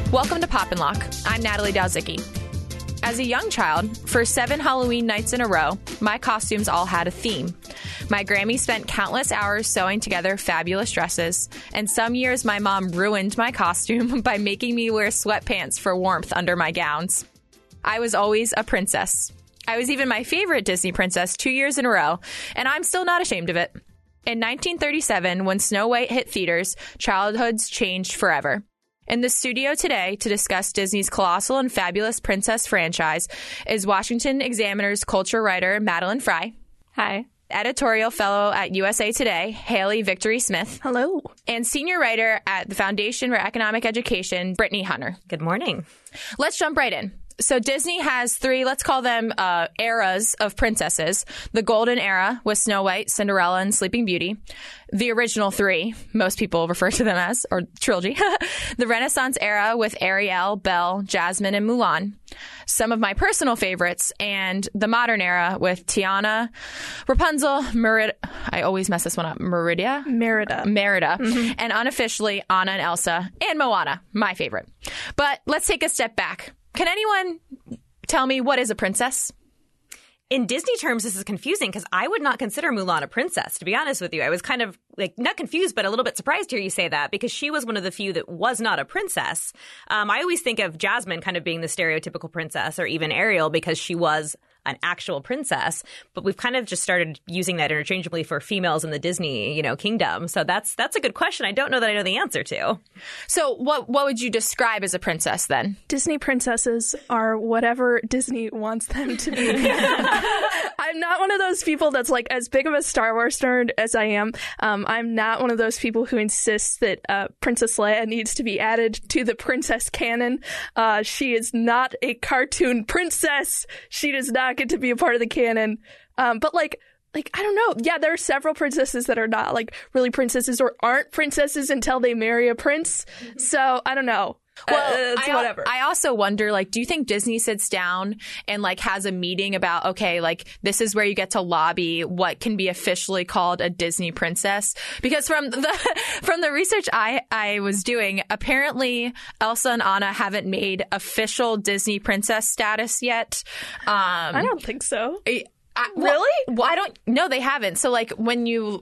Welcome to Pop and Lock. I'm Natalie Dowzicki. As a young child, for 7 Halloween nights in a row, my costumes all had a theme. My Grammy spent countless hours sewing together fabulous dresses, and some years my mom ruined my costume by making me wear sweatpants for warmth under my gowns. I was always a princess. I was even my favorite Disney princess 2 years in a row, and I'm still not ashamed of it. In 1937, when Snow White hit theaters, childhoods changed forever. In the studio today to discuss Disney's colossal and fabulous princess franchise is Washington Examiner's culture writer Madeline Fry. Hi. Editorial fellow at USA Today, Haley Victory Smith. Hello. And senior writer at the Foundation for Economic Education, Brittany Hunter. Good morning. Let's jump right in. So Disney has 3, let's call them eras of princesses. The Golden Era with Snow White, Cinderella, and Sleeping Beauty. The original 3, most people refer to them as, or trilogy. The Renaissance Era with Ariel, Belle, Jasmine, and Mulan. Some of my personal favorites, and the Modern Era with Tiana, Rapunzel, Merida. I always mess this one up. Merida. Mm-hmm. And unofficially Anna and Elsa, and Moana, my favorite. But let's take a step back. Can anyone tell me what is a princess? In Disney terms, this is confusing because I would not consider Mulan a princess, to be honest with you. I was kind of not confused, but a little bit surprised to hear you say that because she was one of the few that was not a princess. I always think of Jasmine kind of being the stereotypical princess, or even Ariel, because she was an actual princess. But we've kind of just started using that interchangeably for females in the Disney, kingdom. So that's a good question. I don't know that I know the answer to. So what would you describe as a princess then? Disney princesses are whatever Disney wants them to be. I'm not one of those people that's like as big of a Star Wars nerd as I am. I'm not one of those people who insists that Princess Leia needs to be added to the princess canon. She is not a cartoon princess. She does not get to be a part of the canon. But I don't know. Yeah, there are several princesses that are not really princesses or aren't princesses until they marry a prince. So I don't know. Well, whatever. I also wonder, do you think Disney sits down and has a meeting about, okay, this is where you get to lobby what can be officially called a Disney princess? Because from the research I was doing, apparently Elsa and Anna haven't made official Disney princess status yet. I don't think so. Really? Well, I don't. No, they haven't. So when you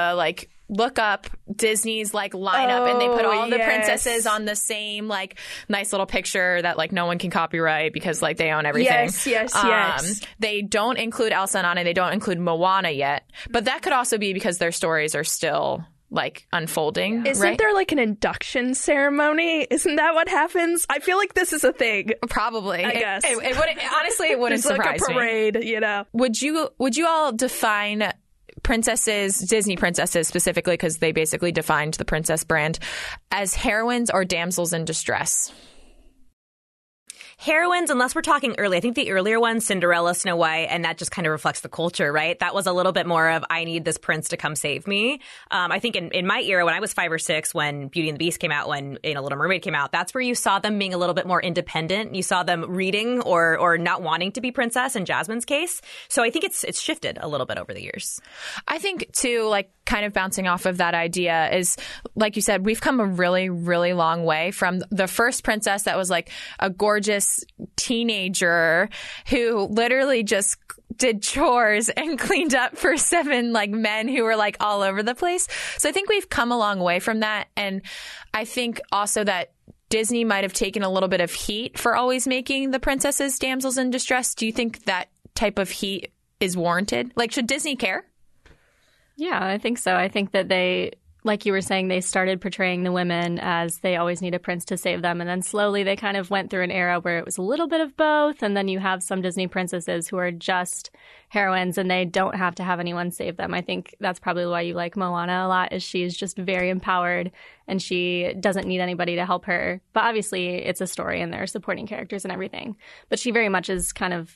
look up Disney's lineup and they put all the princesses on the same nice little picture that no one can copyright because they own everything. Yes. They don't include Elsa and Anna. They don't include Moana yet. But that could also be because their stories are still unfolding. Isn't there an induction ceremony? Isn't that what happens? I feel like this is a thing. Probably. I guess. It wouldn't, honestly, it wouldn't surprise me. It's like a parade, Would you all define princesses, Disney princesses specifically, because they basically defined the princess brand, as heroines or damsels in distress? Heroines, unless we're talking early. I think the earlier ones, Cinderella, Snow White, and that just kind of reflects the culture, right? That was a little bit more of, I need this prince to come save me. I think in my era, when I was 5 or 6, when Beauty and the Beast came out, when Little Mermaid came out, that's where you saw them being a little bit more independent. You saw them reading or not wanting to be princess in Jasmine's case. So I think it's shifted a little bit over the years. I think, too, kind of bouncing off of that idea is, like you said, we've come a really, really long way from the first princess that was a gorgeous teenager who literally just did chores and cleaned up for 7 men who were all over the place. So I think we've come a long way from that. And I think also that Disney might have taken a little bit of heat for always making the princesses damsels in distress. Do you think that type of heat is warranted? Should Disney care? Yeah, I think so. I think that they, like you were saying, they started portraying the women as they always need a prince to save them. And then slowly they kind of went through an era where it was a little bit of both. And then you have some Disney princesses who are just heroines and they don't have to have anyone save them. I think that's probably why you like Moana a lot, is she's just very empowered and she doesn't need anybody to help her. But obviously it's a story and there are supporting characters and everything. But she very much is kind of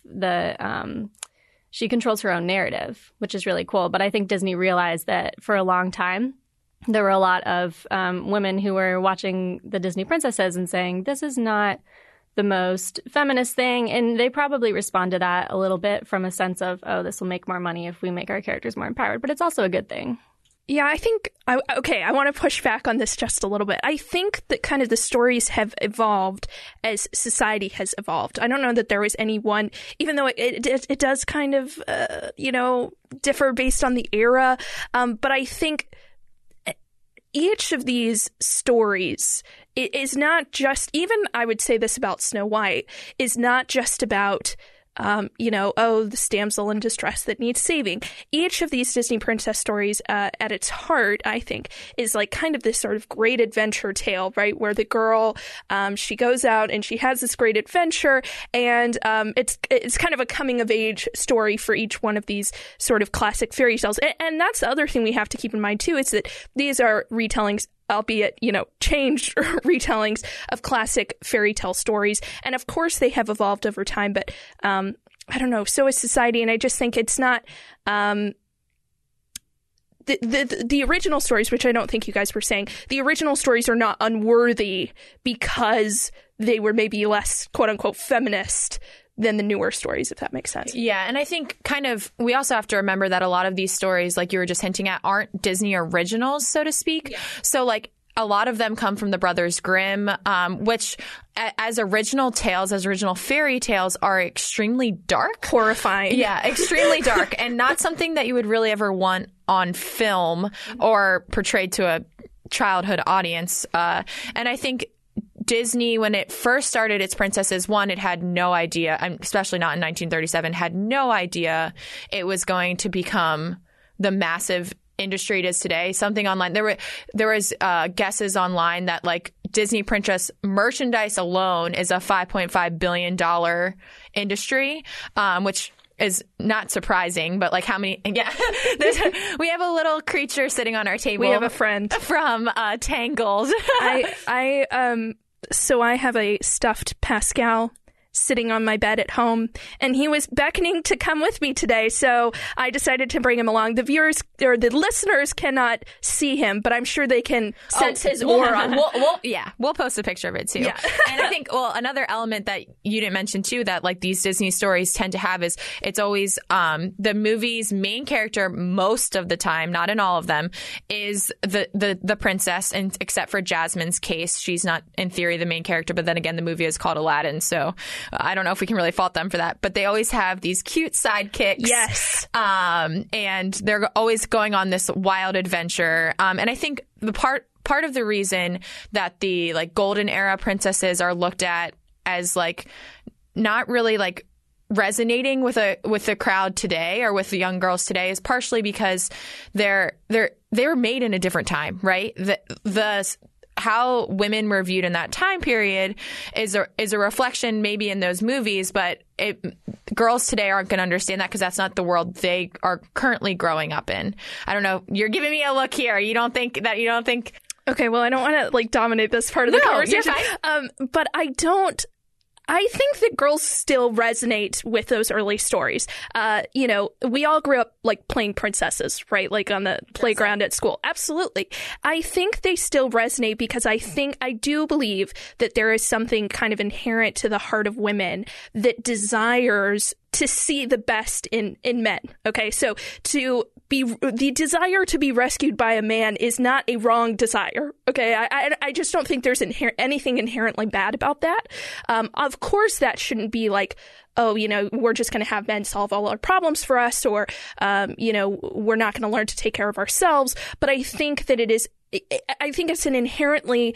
she controls her own narrative, which is really cool. But I think Disney realized that for a long time, there were a lot of women who were watching the Disney princesses and saying, this is not the most feminist thing. And they probably respond to that a little bit from a sense of, oh, this will make more money if we make our characters more empowered. But it's also a good thing. Yeah, I think, I want to push back on this just a little bit. I think that kind of the stories have evolved as society has evolved. I don't know that there was any one, even though it does kind of, differ based on the era. But I think each of these stories is not just, even I would say this about Snow White, is not just about this damsel in distress that needs saving. Each of these Disney princess stories, at its heart, I think, is like kind of this sort of great adventure tale, right? Where the girl, she goes out and she has this great adventure, and it's kind of a coming of age story for each one of these sort of classic fairy tales. And that's the other thing we have to keep in mind too, is that these are retellings, albeit, changed retellings of classic fairy tale stories. And of course they have evolved over time, but I don't know, so is society. And I just think it's not the original stories, which I don't think you guys were saying, the original stories are not unworthy because they were maybe less quote unquote feminist than the newer stories, if that makes sense. Yeah, and I think we also have to remember that a lot of these stories, like you were just hinting at, aren't Disney originals, so to speak. Yeah. So like a lot of them come from the Brothers Grimm, which as original tales, as original fairy tales, are extremely dark. Horrifying. Yeah, extremely dark, and not something that you would really ever want on film or portrayed to a childhood audience. And I think Disney, when it first started its princesses, it had no idea, especially not in 1937, had no idea it was going to become the massive industry it is today. Something online, there was guesses online that like Disney princess merchandise alone is a $5.5 billion industry, which is not surprising, but like how many? Yeah, we have a little creature sitting on our table. We have a friend from Tangled. So I have a stuffed Pascal sitting on my bed at home, and he was beckoning to come with me today, so I decided to bring him along. The viewers or the listeners cannot see him, but I'm sure they can sense his aura. We'll post a picture of it too. Yeah. And I think, another element that you didn't mention too, that like these Disney stories tend to have, is it's always the movie's main character most of the time, not in all of them, is the princess, and except for Jasmine's case, she's not in theory the main character, but then again the movie is called Aladdin, so I don't know if we can really fault them for that, but they always have these cute sidekicks. Yes. And they're always going on this wild adventure. And I think the part of the reason that the like golden era princesses are looked at as like not really like resonating with the crowd today or with the young girls today is partially because they were made in a different time, right? The how women were viewed in that time period is a reflection maybe in those movies, but girls today aren't going to understand that because that's not the world they are currently growing up in. I don't know. You're giving me a look here. You don't think? Okay, well, I don't want to like dominate this part of the conversation. You're fine. But I think that girls still resonate with those early stories. We all grew up like playing princesses, right? Like on the playground at school. Absolutely. I think they still resonate because I do believe that there is something kind of inherent to the heart of women that desires to see the best in men. Okay, so the desire to be rescued by a man is not a wrong desire. Okay, I just don't think there's anything inherently bad about that. Of course, that shouldn't be like, we're just going to have men solve all our problems for us, or we're not going to learn to take care of ourselves. But I think that it's an inherently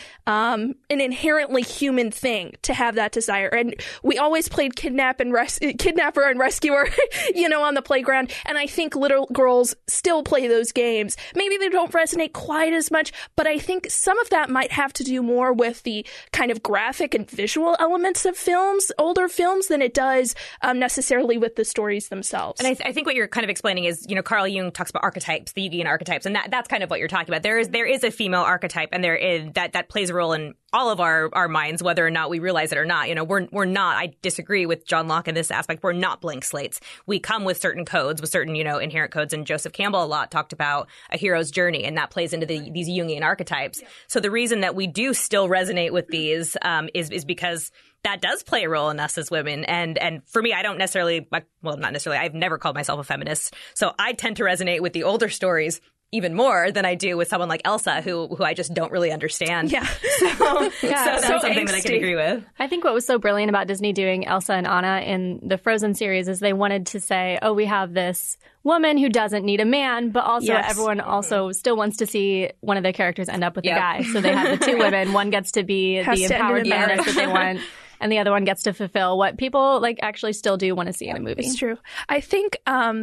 human thing to have that desire. And we always played kidnapper and rescuer, on the playground. And I think little girls still play those games. Maybe they don't resonate quite as much, but I think some of that might have to do more with the kind of graphic and visual elements of older films, than it does necessarily with the stories themselves. And I think what you're kind of explaining is, Carl Jung talks about archetypes, the Jungian archetypes, and that's kind of what you're talking about. There is a female archetype, and there is that plays a role in all of our minds, whether or not we realize it or not. We're not. I disagree with John Locke in this aspect. We're not blank slates. We come with certain codes, with certain inherent codes. And Joseph Campbell a lot talked about a hero's journey, and that plays into these Jungian archetypes. Yeah. So the reason that we do still resonate with these is because that does play a role in us as women. And for me, I don't necessarily, not necessarily, I've never called myself a feminist. So I tend to resonate with the older stories even more than I do with someone like Elsa, who I just don't really understand. Yeah. So that's something that I can agree with. I think what was so brilliant about Disney doing Elsa and Anna in the Frozen series is they wanted to say, oh, we have this woman who doesn't need a man, but also everyone also still wants to see one of the characters end up with a guy. So they have the two women. One gets to be the empowered feminist that they want, and the other one gets to fulfill what people like actually still do want to see in a movie. It's true. I think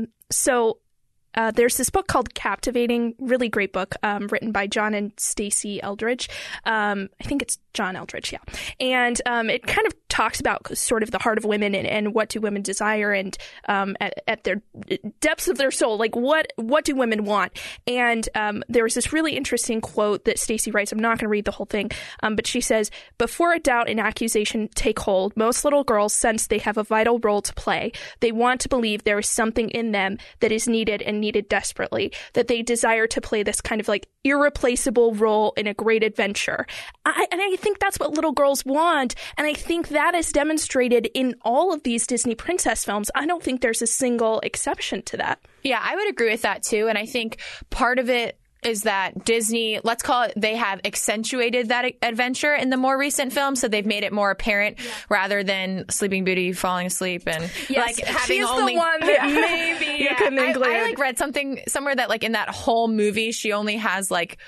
there's this book called Captivating, really great book, written by John and Stacey Eldridge. I think it's John Eldridge, yeah. And it kind of talks about sort of the heart of women and what do women desire, and at their depths of their soul, like what do women want? And there was this really interesting quote that Stacey writes. I'm not going to read the whole thing, but she says, before a doubt and accusation take hold, most little girls sense they have a vital role to play. They want to believe there is something in them that is needed and needed desperately, that they desire to play this kind of like irreplaceable role in a great adventure. And I think that's what little girls want. And I think that is demonstrated in all of these Disney princess films. I don't think there's a single exception to that. Yeah, I would agree with that too. And I think part of it is that Disney, let's call it, they have accentuated that adventure in the more recent films, so they've made it more apparent rather than Sleeping Beauty falling asleep and like having she's only the one that maybe you can include. I like read something somewhere that like in that whole movie she only has like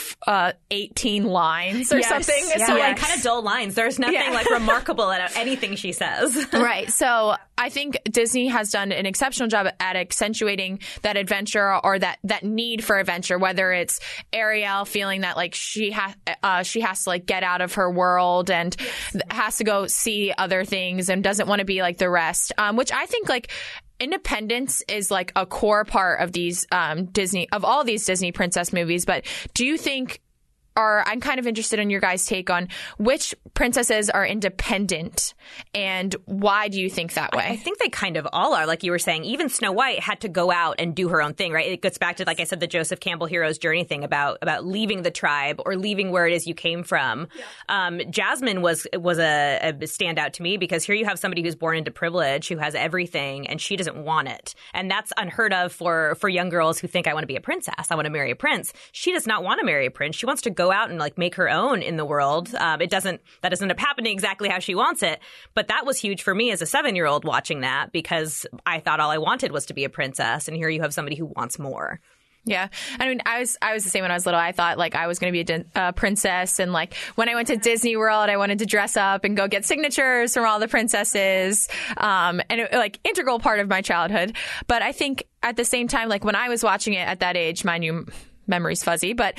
18 lines or something. Yeah. So like kind of dull lines. There's nothing like remarkable at anything she says. Right. So I think Disney has done an exceptional job at accentuating that adventure or that need for adventure, whether it's Ariel feeling that like she has to like get out of her world and has to go see other things and doesn't want to be like the rest, which I think like independence is like a core part of these all these Disney princess movies. But do you think, or I'm kind of interested in your guys' take on which princesses are independent and why do you think that way? I think they kind of all are. Like you were saying, even Snow White had to go out and do her own thing, right? It gets back to, like I said, the Joseph Campbell hero's journey thing about leaving the tribe or leaving where it is you came from. Yeah. Jasmine was a standout to me because here you have somebody who's born into privilege, who has everything, and she doesn't want it. And that's unheard of for young girls who think, I want to be a princess. I want to marry a prince. She does not want to marry a prince. She wants to go out and like make her own in the world. That doesn't end up happening exactly how she wants it. But that was huge for me as a 7-year-old watching that because I thought all I wanted was to be a princess. And here you have somebody who wants more. Yeah. I mean, I was the same when I was little. I thought like I was going to be a princess. And like when I went to Disney World, I wanted to dress up and go get signatures from all the princesses. And it like integral part of my childhood. But I think at the same time, like when I was watching it at that age, mind you, memory's fuzzy, but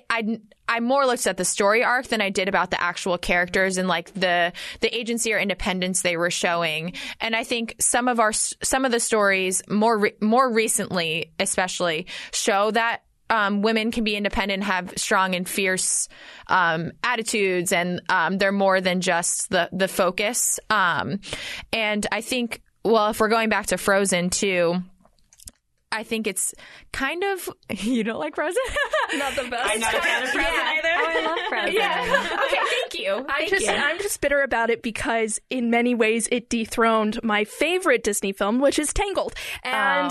I more looked at the story arc than I did about the actual characters and like the agency or independence they were showing. And I think some of the stories more recently, especially, show that women can be independent, have strong and fierce attitudes, and they're more than just the focus. And I think, well, if we're going back to Frozen too, I think it's kind of... You don't like Frozen? Not the best. I'm not a fan of Frozen either. Oh, I love Frozen. Yeah. Okay, thank you. I'm just bitter about it because in many ways it dethroned my favorite Disney film, which is Tangled. And,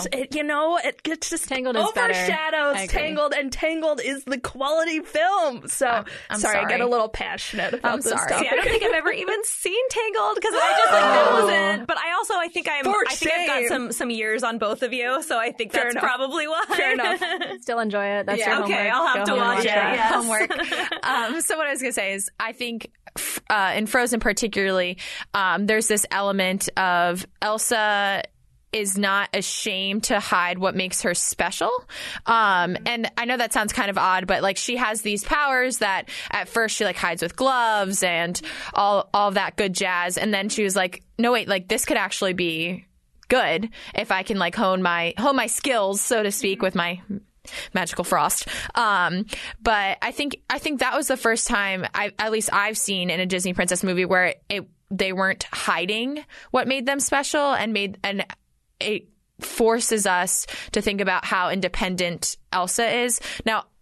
it just Tangled is overshadows Tangled, and Tangled is the quality film. So, I'm sorry, I get a little passionate about this stuff. See, I don't think I've ever even seen Tangled because I just like wasn't. But I think I've got some years on both of you, so I think that's probably why. Fair enough. Still enjoy it. That's your homework. Okay, I'll have to watch it. Yes. Homework. So what I was going to say is I think in Frozen particularly, there's this element of Elsa is not ashamed to hide what makes her special. And I know that sounds kind of odd, but like she has these powers that at first she like hides with gloves and all that good jazz. And then she was like, no, wait, like this could actually be good if I can like hone my skills, so to speak, with my magical frost. But I think that was the first time at least I've seen in a Disney princess movie where they weren't hiding what made them special and it forces us to think about how independent Elsa is. Now,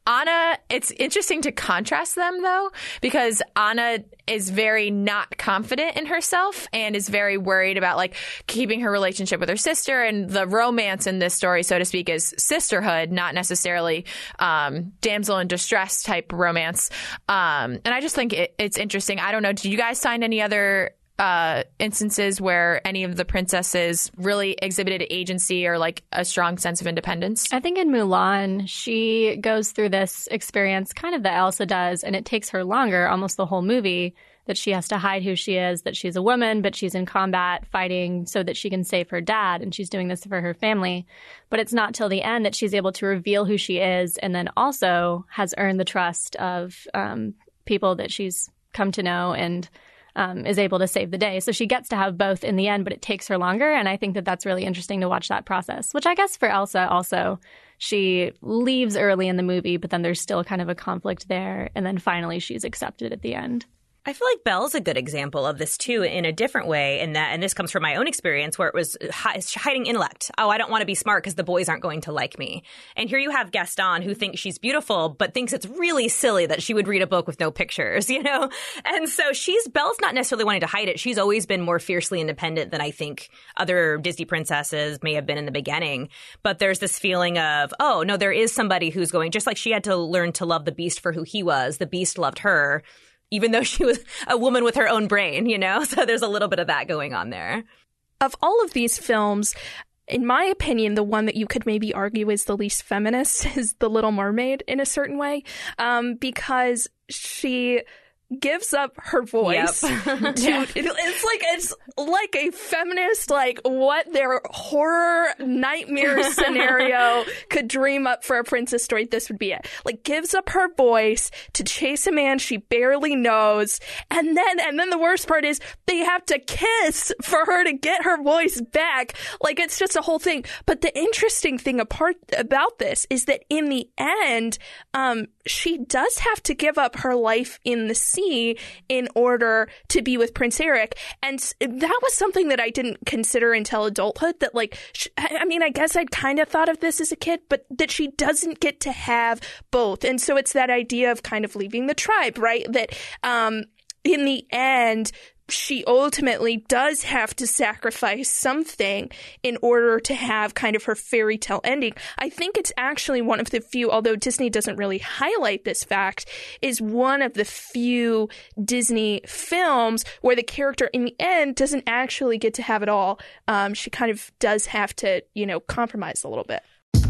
Anna, it's interesting to contrast them, though, because Anna is very not confident in herself and is very worried about, like, keeping her relationship with her sister. And the romance in this story, so to speak, is sisterhood, not necessarily damsel in distress type romance. And I just think it's interesting. I don't know. Did you guys find any other instances where any of the princesses really exhibited agency or like a strong sense of independence? I think in Mulan, she goes through this experience kind of that Elsa does, and it takes her longer, almost the whole movie, that she has to hide who she is, that she's a woman, but she's in combat fighting so that she can save her dad, and she's doing this for her family. But it's not till the end that she's able to reveal who she is, and then also has earned the trust of people that she's come to know and is able to save the day. So she gets to have both in the end, but it takes her longer. And I think that that's really interesting to watch that process, which I guess for Elsa also, she leaves early in the movie, but then there's still kind of a conflict there. And then finally she's accepted at the end. I feel like Belle's a good example of this, too, in a different way. In that, and this comes from my own experience where it was hiding intellect. Oh, I don't want to be smart because the boys aren't going to like me. And here you have Gaston, who thinks she's beautiful, but thinks it's really silly that she would read a book with no pictures, you know? And so Belle's not necessarily wanting to hide it. She's always been more fiercely independent than I think other Disney princesses may have been in the beginning. But there's this feeling of, oh, no, there is somebody who's going, just like she had to learn to love the Beast for who he was. The Beast loved her, even though she was a woman with her own brain, you know? So there's a little bit of that going on there. Of all of these films, in my opinion, the one that you could maybe argue is the least feminist is The Little Mermaid in a certain way, because she gives up her voice it's like a feminist, like what their horror nightmare scenario could dream up for a princess story. This would be it. Like, gives up her voice to chase a man she barely knows, and then the worst part is they have to kiss for her to get her voice back. Like, it's just a whole thing. But the interesting thing about this is that in the end, she does have to give up her life in the sea in order to be with Prince Eric. And that was something that I didn't consider until adulthood, that like, I mean, I guess I'd kind of thought of this as a kid, but that she doesn't get to have both. And so it's that idea of kind of leaving the tribe, right? That in the end, she ultimately does have to sacrifice something in order to have kind of her fairy tale ending. I think it's actually one of the few, although Disney doesn't really highlight this fact, is one of the few Disney films where the character in the end doesn't actually get to have it all. She kind of does have to, compromise a little bit.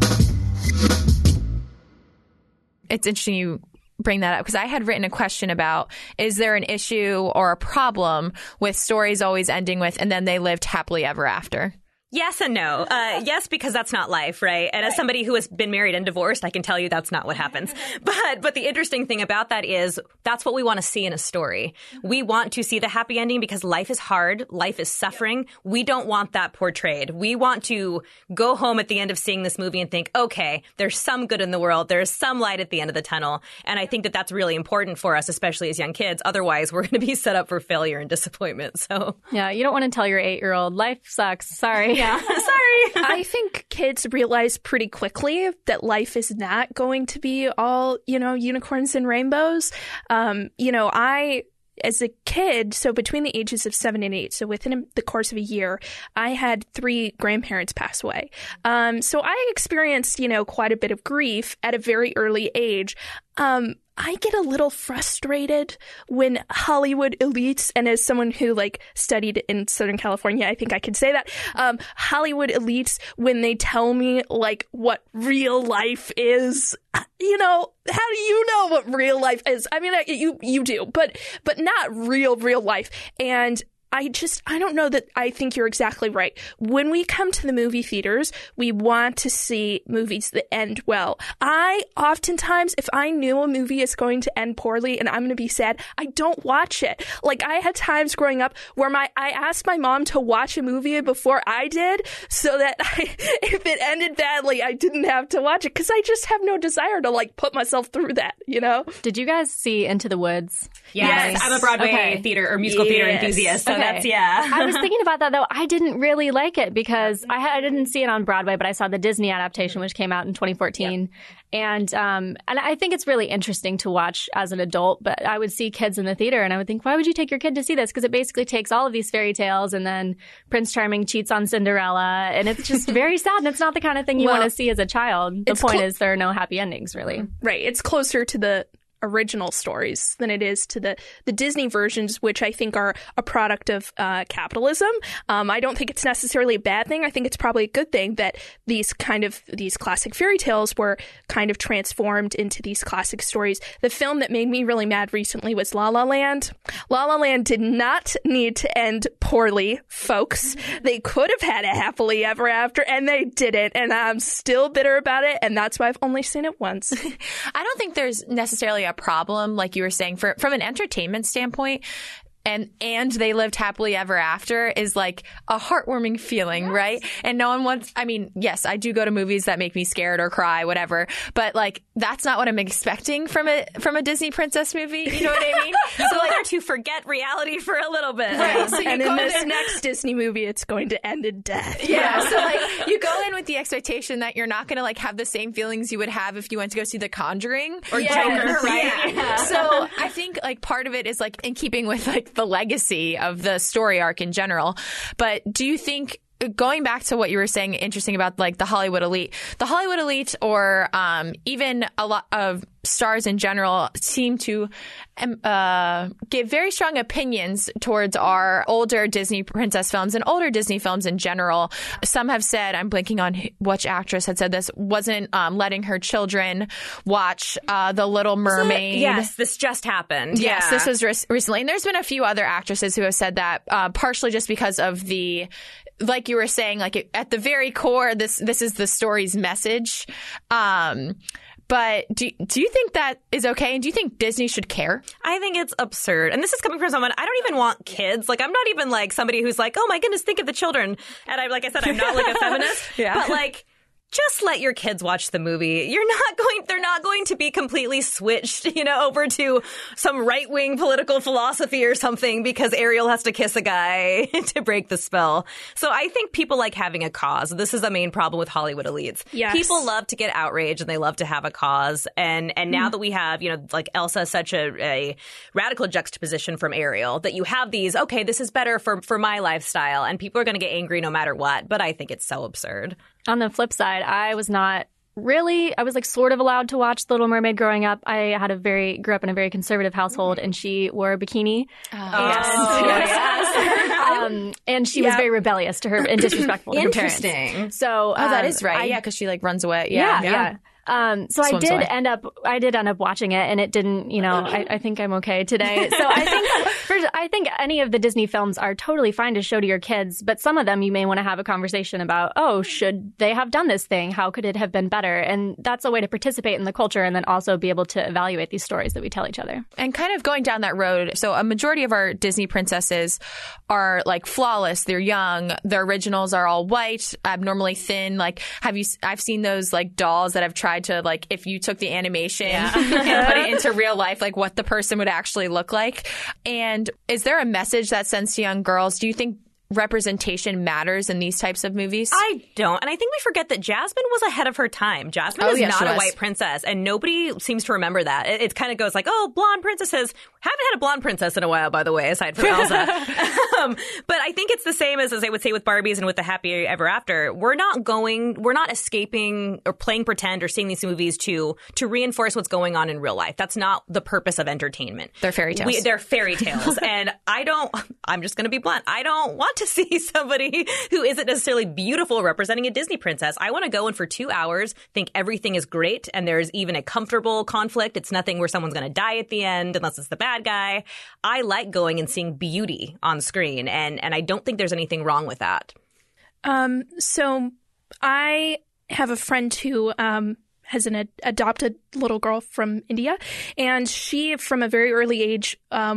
It's interesting you bring that up, because I had written a question about, is there an issue or a problem with stories always ending with, and then they lived happily ever after? Yes and no. Yes, because that's not life, right? And as somebody who has been married and divorced, I can tell you that's not what happens. But the interesting thing about that is that's what we want to see in a story. We want to see the happy ending because life is hard. Life is suffering. We don't want that portrayed. We want to go home at the end of seeing this movie and think, okay, there's some good in the world. There's some light at the end of the tunnel. And I think that that's really important for us, especially as young kids. Otherwise, we're going to be set up for failure and disappointment. So yeah, you don't want to tell your 8-year-old, life sucks. Sorry. Yeah. Sorry. I think kids realize pretty quickly that life is not going to be all, unicorns and rainbows. I, as a kid, so between the ages of 7 and 8, so within the course of a year, I had 3 grandparents pass away. So I experienced, quite a bit of grief at a very early age. I get a little frustrated when Hollywood elites, and as someone who studied in Southern California, I think I can say that, Hollywood elites, when they tell me what real life is, how do you know what real life is? I mean, you do, but not real life. And I don't know that I think you're exactly right. When we come to the movie theaters, we want to see movies that end well. I oftentimes, if I knew a movie is going to end poorly and I'm going to be sad, I don't watch it. I had times growing up where I asked my mom to watch a movie before I did, so that if it ended badly, I didn't have to watch it, because I just have no desire to put myself through that, Did you guys see Into the Woods? Yes. I'm a Broadway theater or musical theater enthusiast. So That's, yeah. I was thinking about that, though. I didn't really like it because I didn't see it on Broadway, but I saw the Disney adaptation, which came out in 2014. Yep. And I think it's really interesting to watch as an adult, but I would see kids in the theater and I would think, why would you take your kid to see this? Because it basically takes all of these fairy tales and then Prince Charming cheats on Cinderella. And it's just very sad. And it's not the kind of thing you want to see as a child. The point is there are no happy endings, really. Right. It's closer to the original stories than it is to the Disney versions, which I think are a product of capitalism. I don't think it's necessarily a bad thing. I think it's probably a good thing that these classic fairy tales were kind of transformed into these classic stories. The film that made me really mad recently was La La Land. La La Land did not need to end poorly, folks. They could have had a happily ever after, and they didn't. And I'm still bitter about it, and that's why I've only seen it once. I don't think there's necessarily a problem, like you were saying, from an entertainment standpoint. And they lived happily ever after is like a heartwarming feeling, yes. Right? And no one wants, I mean, yes, I do go to movies that make me scared or cry, whatever, but like that's not what I'm expecting from a Disney princess movie. You know what I mean? So like to forget reality for a little bit. Right. So and in this next Disney movie, it's going to end in death. Yeah. So like you go in with the expectation that you're not going to like have the same feelings you would have if you went to go see The Conjuring or Joker, right? Yeah. So I think like part of it is like in keeping with like the legacy of the story arc in general. But do you think, going back to what you were saying, interesting about like the Hollywood elite or even a lot of stars in general seem to give very strong opinions towards our older Disney princess films and older Disney films in general. Some have said, I'm blanking on which actress had said this, wasn't letting her children watch The Little Mermaid. Yes, this just happened. Yes, this was recently. And there's been a few other actresses who have said that, partially just because of the, like you were saying, like at the very core, this is the story's message. But do you think that is okay? And do you think Disney should care? I think it's absurd. And this is coming from someone, I don't even want kids. Like, I'm not even like somebody who's like, oh my goodness, think of the children. And like I said, I'm not like a feminist. Yeah. But like, just let your kids watch the movie. They're not going to be completely switched, over to some right-wing political philosophy or something because Ariel has to kiss a guy to break the spell. So I think people like having a cause. This is the main problem with Hollywood elites. Yes. People love to get outraged and they love to have a cause. And now that we have, like Elsa is such a radical juxtaposition from Ariel, that you have these, okay, this is better for my lifestyle, and people are going to get angry no matter what. But I think it's so absurd. On the flip side, I was like sort of allowed to watch The Little Mermaid growing up. I grew up in a very conservative household, and she wore a bikini. And she was very rebellious to her and disrespectful to her parents. Interesting. So, that is right. Because she like runs away. Yeah. So I did end up watching it, and it didn't, I think I'm okay today. So I think any of the Disney films are totally fine to show to your kids, but some of them you may want to have a conversation about, oh, should they have done this thing? How could it have been better? And that's a way to participate in the culture and then also be able to evaluate these stories that we tell each other. And kind of going down that road, so a majority of our Disney princesses are like flawless. They're young. Their originals are all white, abnormally thin. Like, I've seen those like dolls that have tried to, like, if you took the animation and put it into real life, like what the person would actually look like. And is there a message that sends to young girls? Do you think representation matters in these types of movies? I don't. And I think we forget that Jasmine was ahead of her time. Jasmine is not a white princess, and nobody seems to remember that. It kind of goes like, oh, blonde princesses. Haven't had a blonde princess in a while, by the way, aside from Elsa. But I think it's the same as I would say with Barbies and with the Happy Ever After. We're not escaping or playing pretend or seeing these movies to reinforce what's going on in real life. That's not the purpose of entertainment. They're fairy tales. They're fairy tales. And I'm just going to be blunt. I don't want to see somebody who isn't necessarily beautiful representing a Disney princess. I want to go in for 2 hours, think everything is great, and there's even a comfortable conflict. It's nothing where someone's going to die at the end unless it's the bad guy. I like going and seeing beauty on screen, and I don't think there's anything wrong with that. So I have a friend who has an adopted little girl from India, and she, from a very early age,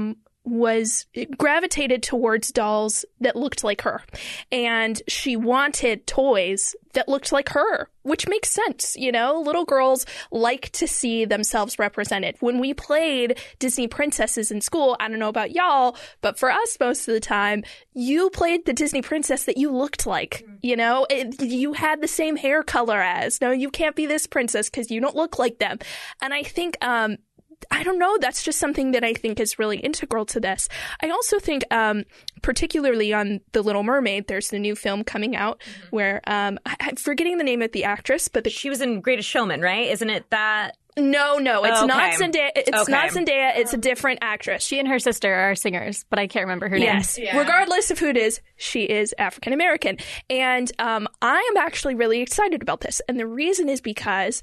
gravitated towards dolls that looked like her. And she wanted toys that looked like her, which makes sense. You know, little girls like to see themselves represented. When we played Disney princesses in school, I don't know about y'all, but for us, most of the time, you played the Disney princess that you looked like. You know, you had the same hair color as. No, you can't be this princess because you don't look like them. And I think, I don't know. That's just something that I think is really integral to this. I also think, particularly on The Little Mermaid, there's the new film coming out where I'm forgetting the name of the actress, but she was in Greatest Showman, right? Isn't it that? No, it's not Zendaya. It's not Zendaya. It's a different actress. She and her sister are singers, but I can't remember her name. Yes. Yeah. Regardless of who it is, she is African American. And I am actually really excited about this. And the reason is because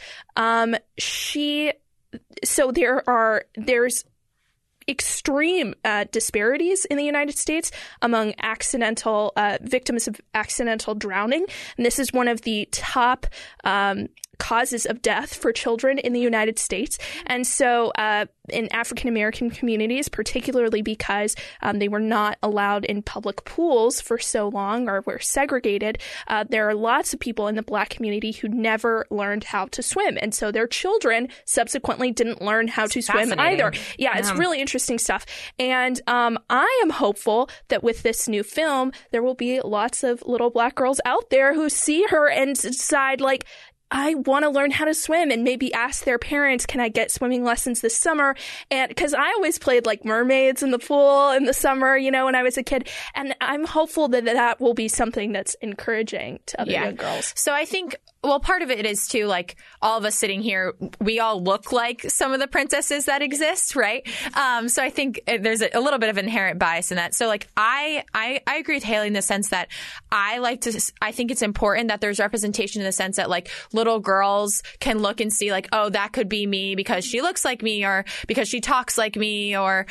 there's extreme disparities in the United States among victims of accidental drowning. And this is one of the top causes of death for children in the United States. And so in African American communities, particularly because they were not allowed in public pools for so long or were segregated, there are lots of people in the Black community who never learned how to swim. And so their children subsequently didn't learn how to swim either. Yeah, it's really interesting stuff. And I am hopeful that with this new film, there will be lots of little Black girls out there who see her and decide, like, I want to learn how to swim, and maybe ask their parents, can I get swimming lessons this summer? And because I always played like mermaids in the pool in the summer, you know, when I was a kid. And I'm hopeful that that will be something that's encouraging to other young girls. So I think, well, part of it is too, like, all of us sitting here, we all look like some of the princesses that exist, right? So I think there's a little bit of inherent bias in that. So like, I agree with Haley in the sense that I think it's important that there's representation in the sense that, like, little girls can look and see, like, oh, that could be me because she looks like me or because she talks like me, or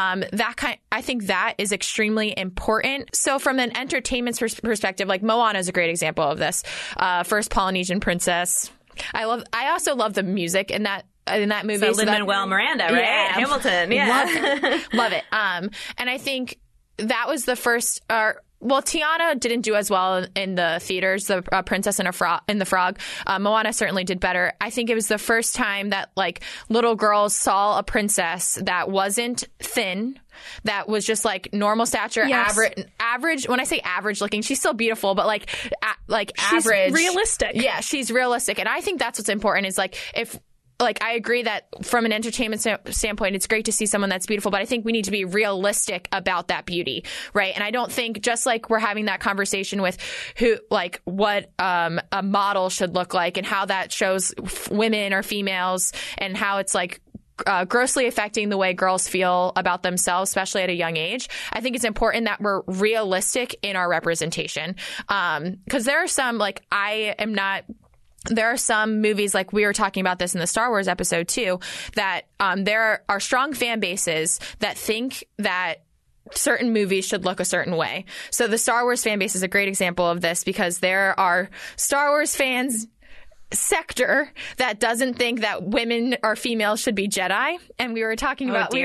I think that is extremely important. So from an entertainment perspective, like Moana is a great example of this. First Polynesian princess. I also love the music in that movie. So Lin-Manuel Miranda, right? Yeah. Hamilton. Yeah. Love it. And I think that was the first. Well, Tiana didn't do as well in the theaters, the Princess and the Frog. Moana certainly did better. I think it was the first time that, like, little girls saw a princess that wasn't thin, that was just like normal stature, average. When I say average looking, she's still beautiful, but like she's average, realistic. Yeah, she's realistic, and I think that's what's important. Is like I agree that from an entertainment standpoint, it's great to see someone that's beautiful, but I think we need to be realistic about that beauty, right? And I don't think, just like we're having that conversation with what a model should look like and how that shows women or females and how it's like grossly affecting the way girls feel about themselves, especially at a young age. I think it's important that we're realistic in our representation. Because there are some, there are some movies, like we were talking about this in the Star Wars episode too, that there are strong fan bases that think that certain movies should look a certain way. So the Star Wars fan base is a great example of this, because there are Star Wars fans sector that doesn't think that women or females should be Jedi, and we were talking about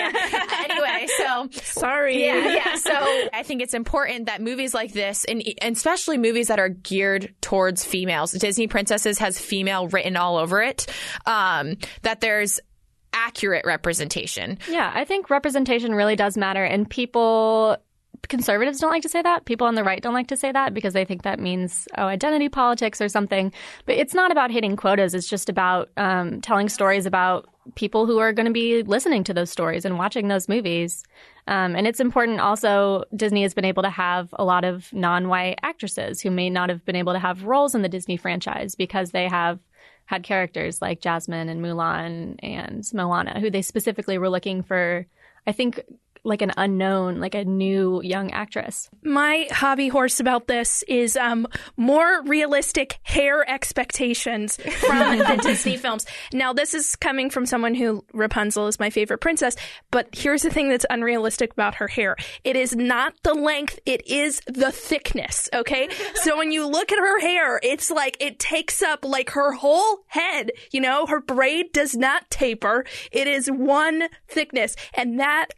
anyway, so sorry. So I think it's important that movies like this, and especially movies that are geared towards females, Disney Princesses has female written all over it, that there's accurate representation. Yeah, I think representation really does matter, and conservatives don't like to say that. People on the right don't like to say that because they think that means, identity politics or something. But it's not about hitting quotas. It's just about telling stories about people who are going to be listening to those stories and watching those movies. And it's important also, Disney has been able to have a lot of non-white actresses who may not have been able to have roles in the Disney franchise because they have had characters like Jasmine and Mulan and Moana, who they specifically were looking for, I think, like an unknown, like a new young actress. My hobby horse about this is more realistic hair expectations from the Disney films. Now, this is coming from someone who Rapunzel is my favorite princess, but here's the thing that's unrealistic about her hair. It is not the length, it is the thickness, okay? So when you look at her hair, it's like it takes up like her whole head, you know? Her braid does not taper. It is one thickness, and that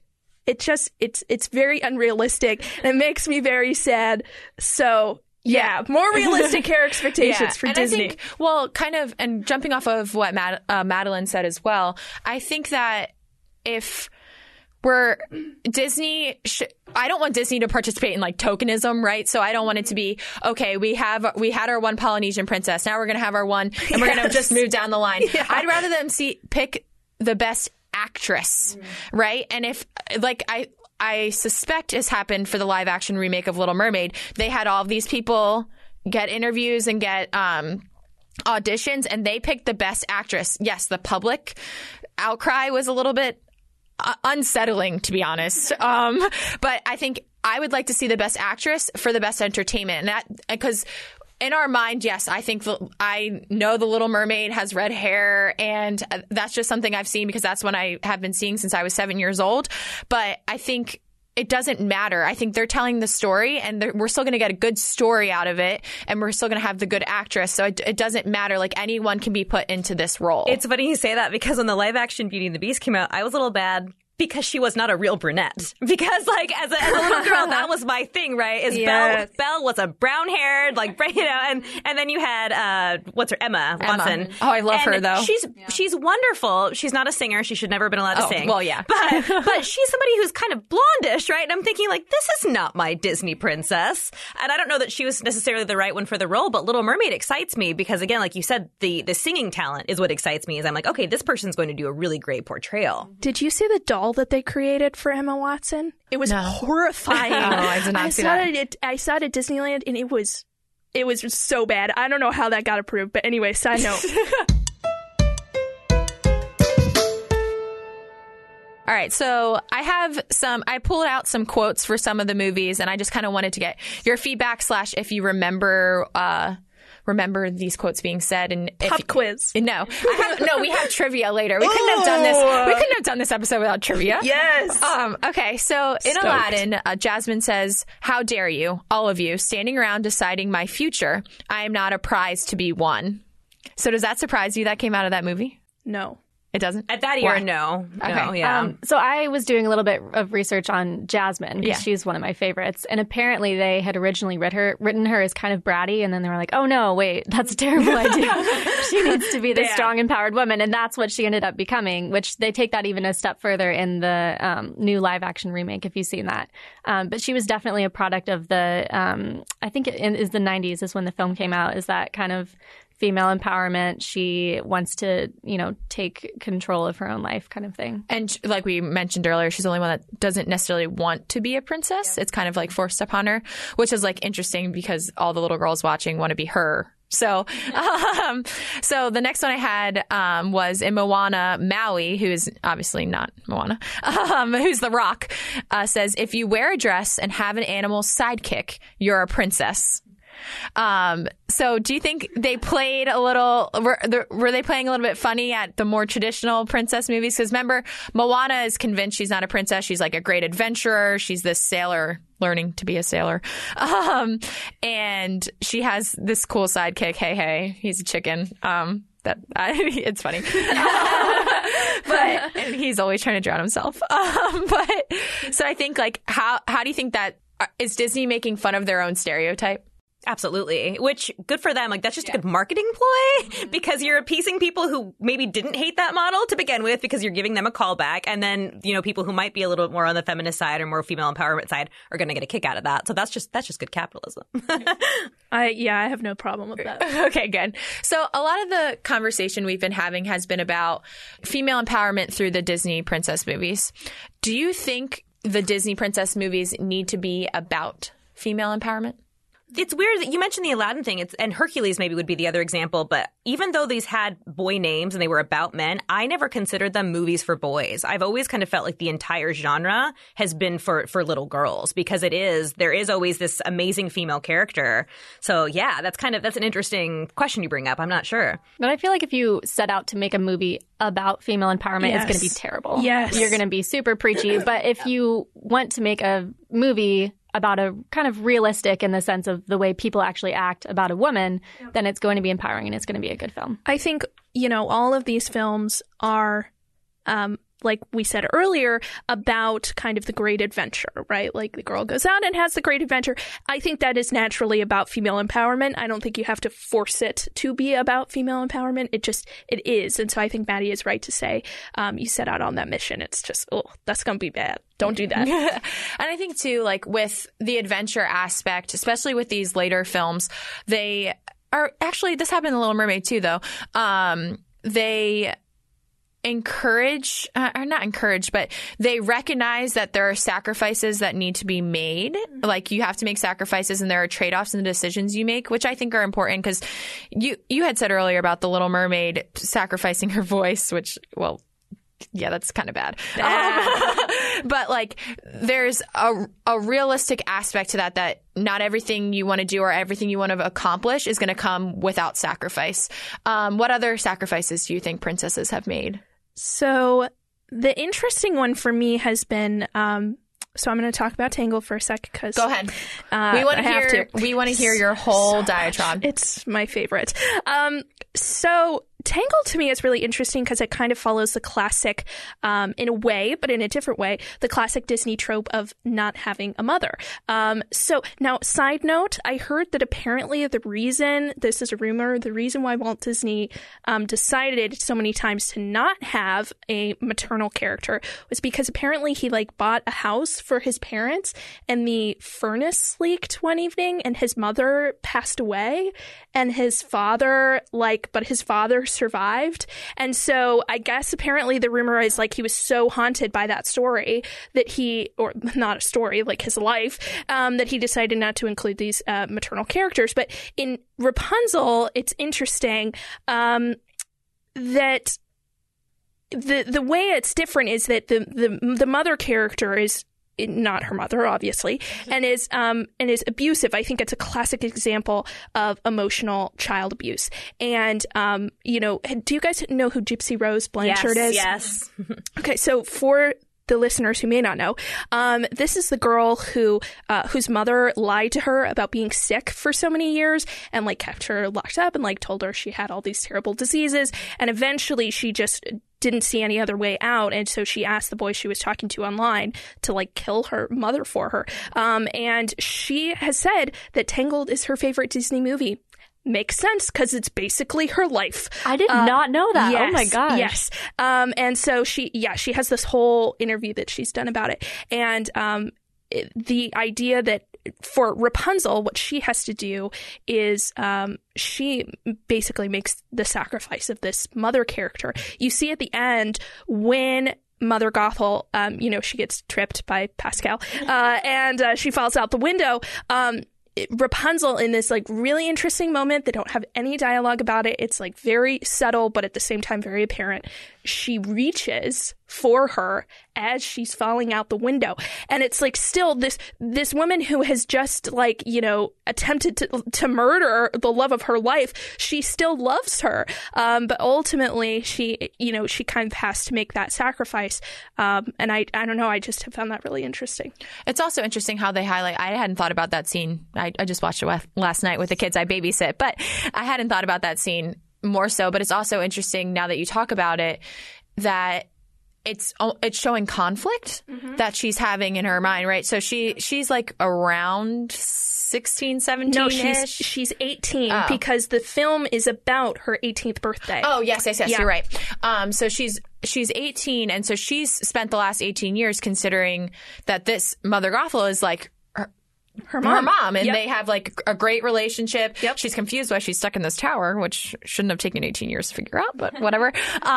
it's very unrealistic, and it makes me very sad. So yeah, more realistic hair expectations for and Disney. I think, well, kind of, and jumping off of what Madeline said as well, I think that if we're Disney, I don't want Disney to participate in like tokenism, right? So I don't want it to be, okay, we had our one Polynesian princess, now we're going to have our one, and we're going to just move down the line. Yeah. I'd rather them pick the best actress, right? And if, like, I suspect has happened for the live action remake of Little Mermaid, they had all of these people get interviews and get auditions, and they picked the best actress. Yes, the public outcry was a little bit unsettling, to be honest. But I think I would like to see the best actress for the best entertainment. And that, because in our mind, yes, I think I know the Little Mermaid has red hair, and that's just something I've seen because that's what I have been seeing since I was 7 years old. But I think it doesn't matter. I think they're telling the story, and we're still going to get a good story out of it, and we're still going to have the good actress. So it doesn't matter. Like, anyone can be put into this role. It's funny you say that, because when the live action Beauty and the Beast came out, I was a little bad because she was not a real brunette. Because, like, as a little girl, that was my thing, right? Yes. Belle was a brown-haired, like, you know, and then you had, Emma Watson. Oh, I love her, though. She's wonderful. She's not a singer. She should never have been allowed to sing. Well, yeah. But she's somebody who's kind of blondish, right? And I'm thinking, like, this is not my Disney princess. And I don't know that she was necessarily the right one for the role, but Little Mermaid excites me because, again, like you said, the singing talent is what excites me. Is I'm like, okay, this person's going to do a really great portrayal. Did you see the doll that they created for Emma Watson? It was horrifying. I did not see that. I saw it at Disneyland, and it was so bad. I don't know how that got approved, but anyway, side note. All right, so I pulled out some quotes for some of the movies, and I just kind of wanted to get your feedback / if you remember these quotes being said. And pop quiz. No, we have trivia later. We couldn't have done this. We couldn't have done this episode without trivia. Yes. Okay, so in Aladdin, Jasmine says, "How dare you, all of you, standing around deciding my future? I am not a prize to be won." So does that surprise you that came out of that movie? No. It doesn't? At that era, no. Okay. No, yeah. So I was doing a little bit of research on Jasmine because she's one of my favorites. And apparently they had originally written her as kind of bratty, and then they were like, oh no, wait, that's a terrible idea. She needs to be the strong, empowered woman. And that's what she ended up becoming, which they take that even a step further in the new live action remake, if you've seen that. But she was definitely a product of the, I think it is the 90s is when the film came out, is that kind of female empowerment. She wants to, take control of her own life kind of thing. And like we mentioned earlier, she's the only one that doesn't necessarily want to be a princess. Yeah. It's kind of like forced upon her, which is like interesting because all the little girls watching want to be her. So, so the next one I had was in Moana, Maui, who is obviously not Moana, who's the Rock, says, "If you wear a dress and have an animal sidekick, you're a princess." So do you think they played a little, were they playing a little bit funny at the more traditional princess movies? Because remember, Moana is convinced she's not a princess. She's like a great adventurer. She's this sailor learning to be a sailor. And she has this cool sidekick. Hey, he's a chicken. It's funny. But and he's always trying to drown himself. But so I think like, how do you think that, is Disney making fun of their own stereotype? Absolutely. Which, good for them. Like, that's just a good marketing ploy because you're appeasing people who maybe didn't hate that model to begin with because you're giving them a callback. And then, people who might be a little bit more on the feminist side or more female empowerment side are going to get a kick out of that. So that's just good capitalism. I have no problem with that. Okay, good. So a lot of the conversation we've been having has been about female empowerment through the Disney princess movies. Do you think the Disney princess movies need to be about female empowerment? It's weird that you mentioned the Aladdin thing, and Hercules maybe would be the other example, but even though these had boy names and they were about men, I never considered them movies for boys. I've always kind of felt like the entire genre has been for little girls because there is always this amazing female character. So yeah, that's an interesting question you bring up. I'm not sure. But I feel like if you set out to make a movie about female empowerment, it's going to be terrible. Yes. You're going to be super preachy. But if you want to make a movie about a kind of realistic in the sense of the way people actually act about a woman, then it's going to be empowering and it's going to be a good film. I think, all of these films are like we said earlier, about kind of the great adventure, right? Like the girl goes out and has the great adventure. I think that is naturally about female empowerment. I don't think you have to force it to be about female empowerment. It is. And so I think Maddie is right to say, you set out on that mission. It's just, that's going to be bad. Don't do that. And I think too, like with the adventure aspect, especially with these later films, they are actually, this happened in The Little Mermaid too, though. They encourage, or not encourage, but they recognize that there are sacrifices that need to be made. Like you have to make sacrifices and there are trade-offs in the decisions you make, which I think are important because you had said earlier about The Little Mermaid sacrificing her voice, which, well, yeah, that's kind of bad. But like there's a realistic aspect to that not everything you want to do or everything you want to accomplish is going to come without sacrifice. What other sacrifices do you think princesses have made? So the interesting one for me has been, so I'm going to talk about Tangled for a sec because go ahead. We want to hear your whole diatribe. It's my favorite. So Tangled to me is really interesting because it kind of follows the classic, in a way, but in a different way, the classic Disney trope of not having a mother. So now, side note, I heard that apparently this is a rumor, the reason why Walt Disney decided so many times to not have a maternal character was because apparently he bought a house for his parents and the furnace leaked one evening and his mother passed away and his father survived. And so I guess apparently the rumor is he was so haunted by that story that or not a story, his life, that he decided not to include these maternal characters. But in Rapunzel, it's interesting that the way it's different is that the mother character is not her mother, obviously, and is abusive. I think it's a classic example of emotional child abuse. And do you guys know who Gypsy Rose Blanchard is? Yes. Okay, so for the listeners who may not know, this is the girl whose mother lied to her about being sick for so many years and kept her locked up and told her she had all these terrible diseases, and eventually she just didn't see any other way out, and so she asked the boy she was talking to online to kill her mother for her. And she has said that Tangled is her favorite Disney movie. Makes sense because it's basically her life. I did not know that. Yes, oh my gosh. Yes. And so she has this whole interview that she's done about it. And the idea that for Rapunzel, what she has to do is she basically makes the sacrifice of this mother character. You see at the end when Mother Gothel, she gets tripped by Pascal and she falls out the window. Rapunzel, in this really interesting moment, they don't have any dialogue about it. It's very subtle, but at the same time very apparent. She reaches for her as she's falling out the window, and it's still this woman who has just attempted to murder the love of her life. She still loves her, but ultimately she kind of has to make that sacrifice. And I don't know. I just have found that really interesting. It's also interesting how they highlight. I hadn't thought about that scene. I just watched it last night with the kids I babysit, but I hadn't thought about that scene more so. But it's also interesting now that you talk about it that it's showing conflict that she's having in her mind, right? So she's around 16, 17-ish? No, she's 18 because the film is about her 18th birthday. Oh, yes, yeah. You're right. So she's 18, and so she's spent the last 18 years considering that this Mother Gothel is her mom, and they have a great relationship. Yep. She's confused why she's stuck in this tower, which shouldn't have taken 18 years to figure out, but whatever.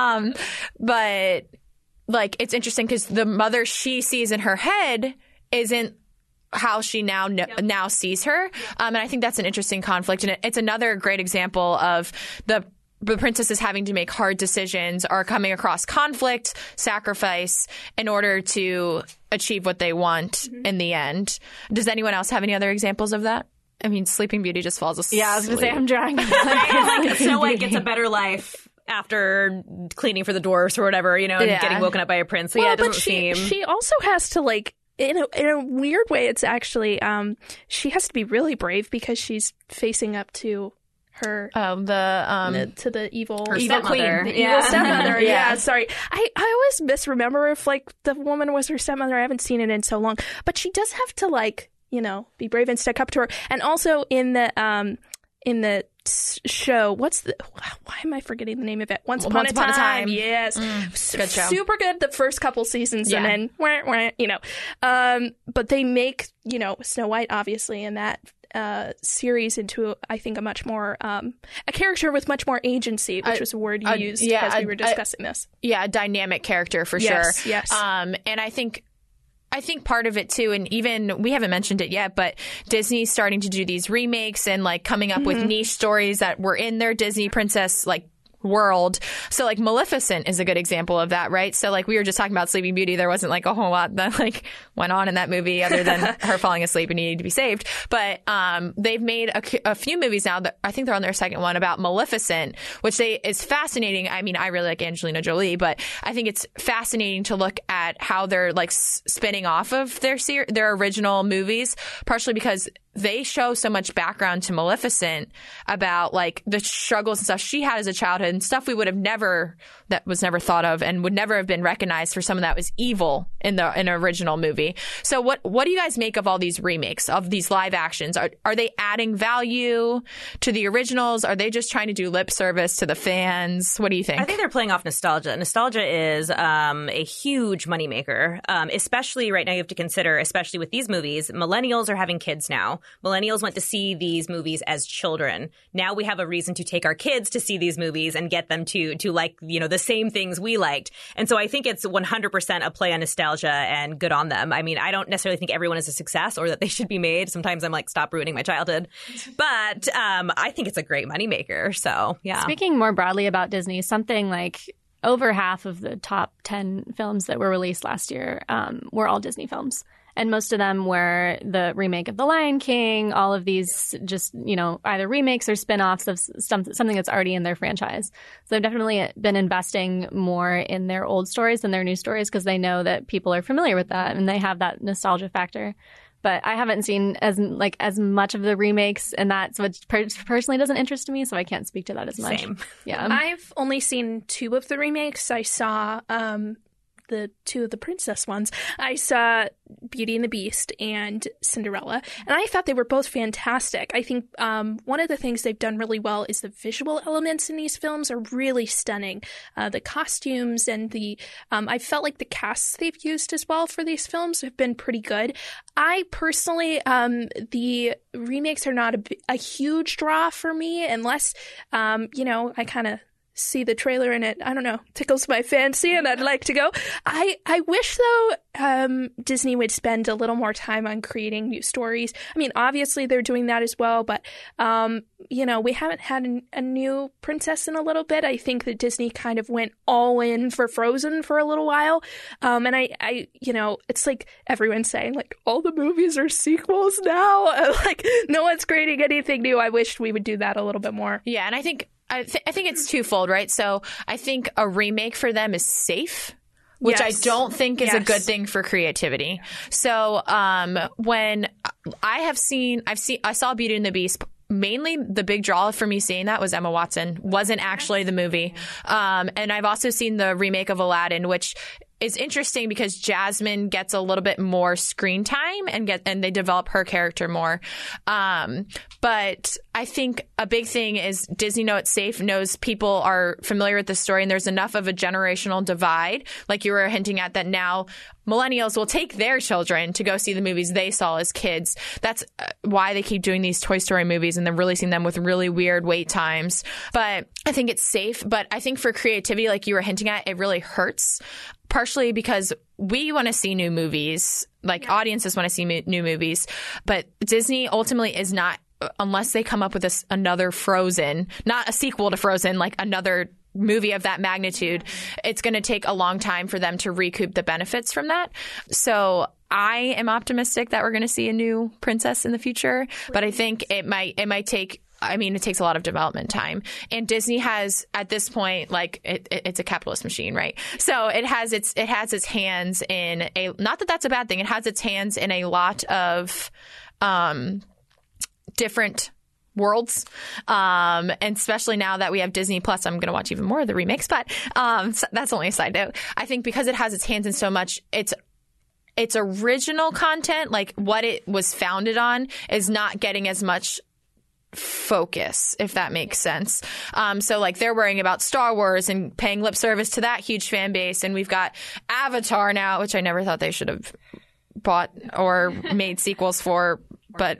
But it's interesting because the mother she sees in her head isn't how she now sees her. And I think that's an interesting conflict, and it's another great example of the princesses having to make hard decisions or coming across conflict, sacrifice in order to achieve what they want in the end. Does anyone else have any other examples of that? I mean, Sleeping Beauty just falls asleep. Yeah, I was going to say, I'm drawing. Snow White gets a better life after cleaning for the dwarfs or whatever, and getting woken up by a prince. So it doesn't seem... She also has to, in a weird way, it's actually, she has to be really brave because she's facing up to her to the evil stepmother. queen, evil stepmother. Yeah, sorry. I always misremember if like the woman was her stepmother. I haven't seen it in so long, but she does have to like, be brave and stick up to her. And also in the show, why am I forgetting the name of it? Once Upon a Time. Yes. Good show. Super good the first couple seasons, and then but they make, Snow White obviously in that series into, I think, a much more a character with much more agency, which was a word you used as we were discussing this. Yeah, a dynamic character for sure. Yes. And I think part of it too, and even we haven't mentioned it yet, but Disney's starting to do these remakes and like coming up with niche stories that were in their Disney princess like world. So like Maleficent is a good example of that, right? So like we were just talking about Sleeping Beauty. There wasn't like a whole lot that like went on in that movie other than her falling asleep and needing to be saved. But they've made a few movies now that I think they're on their second one about Maleficent, which is fascinating. I mean, I really like Angelina Jolie, but I think it's fascinating to look at how they're like spinning off of their original movies, partially because they show so much background to Maleficent about like the struggles and stuff she had as a childhood and stuff we would have that was never thought of and would never have been recognized for someone that was evil in an original movie. So what do you guys make of all these remakes, of these live actions? Are they adding value to the originals? Are they just trying to do lip service to the fans? What do you think? I think they're playing off nostalgia. Nostalgia is a huge moneymaker, especially right now. You have to consider, especially with these movies, millennials are having kids now. Millennials went to see these movies as children. Now we have a reason to take our kids to see these movies and get them to like, the same things we liked. And so I think it's 100% a play on nostalgia, and good on them. I mean, I don't necessarily think everyone is a success or that they should be made. Sometimes I'm like, stop ruining my childhood. But I think it's a great moneymaker. So, yeah. Speaking more broadly about Disney, something like over half of the top 10 films that were released last year were all Disney films. And most of them were the remake of The Lion King, all of these just, either remakes or spin-offs of something that's already in their franchise. So they've definitely been investing more in their old stories than their new stories because they know that people are familiar with that and they have that nostalgia factor. But I haven't seen as much of the remakes, and that's what personally doesn't interest me, so I can't speak to that as much. Same. Yeah. I've only seen 2 of the remakes. I saw the 2 of the princess ones. I saw Beauty and the Beast and Cinderella, and I thought they were both fantastic. I think one of the things they've done really well is the visual elements in these films are really stunning. The costumes and I felt like the casts they've used as well for these films have been pretty good. I personally, the remakes are not a huge draw for me unless, I kind of see the trailer and it, I don't know, tickles my fancy and I'd like to go. I wish though Disney would spend a little more time on creating new stories. I mean, obviously they're doing that as well, but we haven't had a new princess in a little bit. I think that Disney kind of went all in for Frozen for a little while. And I it's like everyone's saying like all the movies are sequels now. Like no one's creating anything new. I wish we would do that a little bit more. Yeah, and I think it's twofold, right? So I think a remake for them is safe, which I don't think is a good thing for creativity. So when I saw Beauty and the Beast. Mainly the big draw for me seeing that was Emma Watson. Wasn't actually the movie. And I've also seen the remake of Aladdin, which is interesting because Jasmine gets a little bit more screen time and they develop her character more. But I think a big thing is Disney knows it's safe, knows people are familiar with the story, and there's enough of a generational divide, like you were hinting at, that now millennials will take their children to go see the movies they saw as kids. That's why they keep doing these Toy Story movies and then releasing them with really weird wait times. But I think it's safe. But I think for creativity, like you were hinting at, it really hurts. Partially because we want to see new movies, audiences want to see new movies. But Disney ultimately is not, unless they come up with another Frozen, not a sequel to Frozen, like another movie of that magnitude, it's going to take a long time for them to recoup the benefits from that. So I am optimistic that we're going to see a new princess in the future, but I think it might take, it takes a lot of development time. And Disney has, at this point, it's a capitalist machine, right? So it has its hands in not that that's a bad thing. It has its hands in a lot of different worlds. And especially now that we have Disney Plus, I'm going to watch even more of the remakes, but so that's only a side note. I think because it has its hands in so much, its original content, like what it was founded on, is not getting as much focus, if that makes sense. So like they're worrying about Star Wars and paying lip service to that huge fan base, and we've got Avatar now, which I never thought they should have bought or made sequels for, but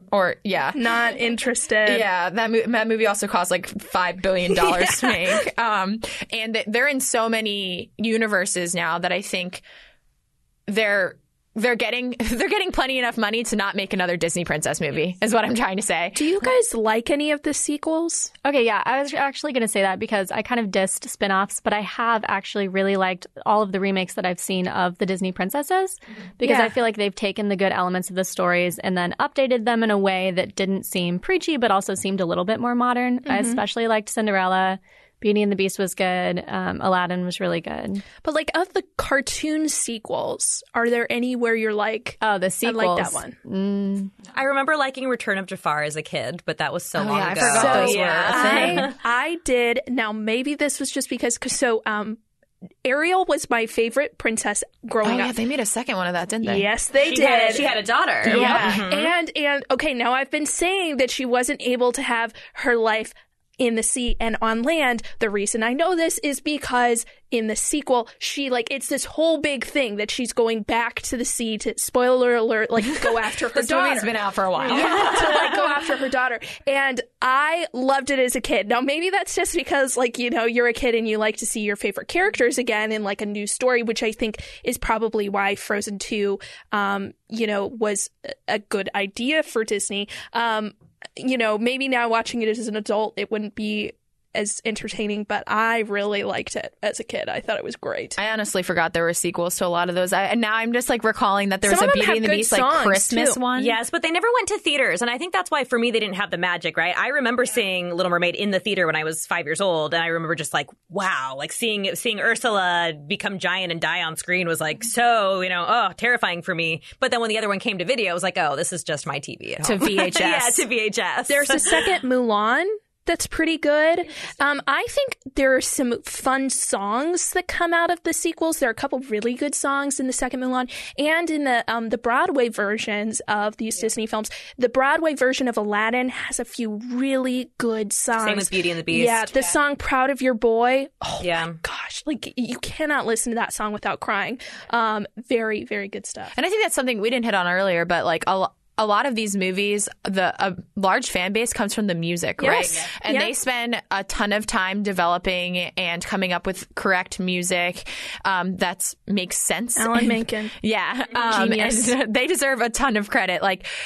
not interested. Yeah, that movie also cost like $5 billion to make, and they're in so many universes now that I think they're getting plenty enough money to not make another Disney princess movie, is what I'm trying to say. Do you guys like any of the sequels? Okay, yeah, I was actually going to say that because I kind of dissed spin-offs, but I have actually really liked all of the remakes that I've seen of the Disney princesses, because I feel like they've taken the good elements of the stories and then updated them in a way that didn't seem preachy, but also seemed a little bit more modern. I especially liked Cinderella. Beauty and the Beast was good. Aladdin was really good. But like of the cartoon sequels, are there any where you're like, oh, the sequels? I like that one. I remember liking Return of Jafar as a kid, but that was so long ago. I forgot those were a thing. I did. Now maybe this was just because Ariel was my favorite princess growing up. Yeah, they made a second one of that, didn't they? Yes, they did. She had a daughter. Yeah. And okay, now I've been saying that she wasn't able to have her life in the sea and on land. The reason I know this is because in the sequel, it's this whole big thing that she's going back to the sea to, spoiler alert, go after her this daughter. movie's been out for a while. Yeah, to go after her daughter. And I loved it as a kid. Now, maybe that's just because, you're a kid and you like to see your favorite characters again in, a new story, which I think is probably why Frozen 2, was a good idea for Disney. Maybe now watching it as an adult, it wouldn't be as entertaining, but I really liked it as a kid. I thought it was great. I honestly forgot there were sequels to a lot of those. And now I'm just recalling that there was Some a of them Beauty and the have Beast good Christmas songs, one. Yes, but they never went to theaters, and I think that's why for me they didn't have the magic, right? I remember seeing Little Mermaid in the theater when I was 5 years old, and I remember just wow, seeing Ursula become giant and die on screen was so terrifying for me. But then when the other one came to video, I was like, oh, this is just my TV at home. To VHS. Yeah, to VHS. There's a second Mulan that's pretty good. I think there are some fun songs that come out of the sequels. There are a couple really good songs in the second Mulan, and in the Broadway versions of these Disney films. The Broadway version of Aladdin has a few really good songs. Same with Beauty and the Beast. Yeah, the song "Proud of Your Boy." Oh yeah. my gosh, you cannot listen to that song without crying. Very, very good stuff. And I think that's something we didn't hit on earlier, but a lot of these movies, a large fan base comes from the music, right? And they spend a ton of time developing and coming up with correct music that makes sense. Alan Menken. Yeah. Genius. And they deserve a ton of credit.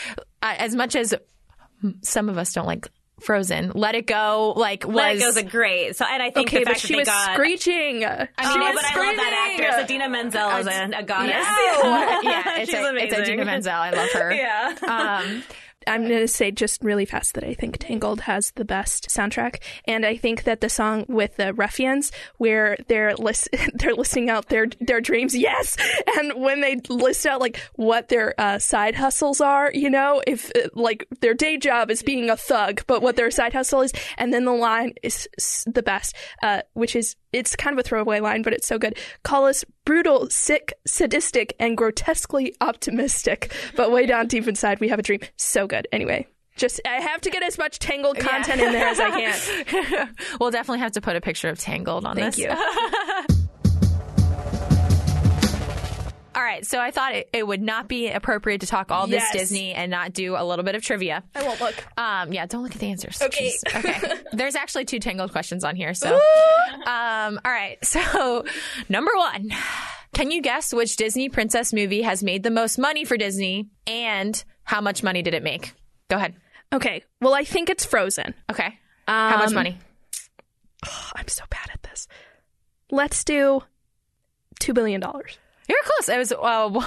As much as some of us don't like Frozen, Let It Go, Let It Go's a great. So, and I think the fact she that was screeching. I love that actress. Idina Menzel is a goddess. She's amazing. It's Idina Menzel. I love her. Yeah. I'm going to say just really fast that I think Tangled has the best soundtrack. And I think that the song with the Ruffians, where they're listing out their dreams, yes! And when they list out, what their side hustles are, if, their day job is being a thug, but what their side hustle is, and then the line is the best, which is, it's kind of a throwaway line, but it's so good. Call us brutal, sick, sadistic, and grotesquely optimistic. But way down deep inside, we have a dream. So good. Anyway, I have to get as much Tangled content in there as I can. We'll definitely have to put a picture of Tangled on this. Thank you. All right, so I thought it would not be appropriate to talk all this Disney and not do a little bit of trivia. I won't look. Yeah, don't look at the answers. Okay. Jeez. Okay. There's actually 2 Tangled questions on here. So, all right. So, number 1, can you guess which Disney princess movie has made the most money for Disney, and how much money did it make? Go ahead. Okay. Well, I think it's Frozen. Okay. How much money? Oh, I'm so bad at this. Let's do $2 billion. You're close. It was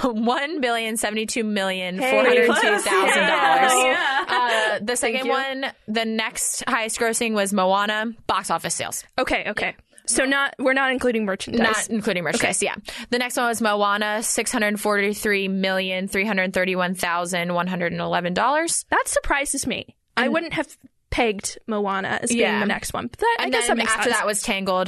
$1,072,402,000. The second one, the next highest grossing was Moana box office sales. Okay. So we're not including merchandise. Not including merchandise, yeah. The next one was Moana, $643,331,111. That surprises me. I wouldn't have pegged Moana as being the next one. But I guess that makes after sense. that was Tangled,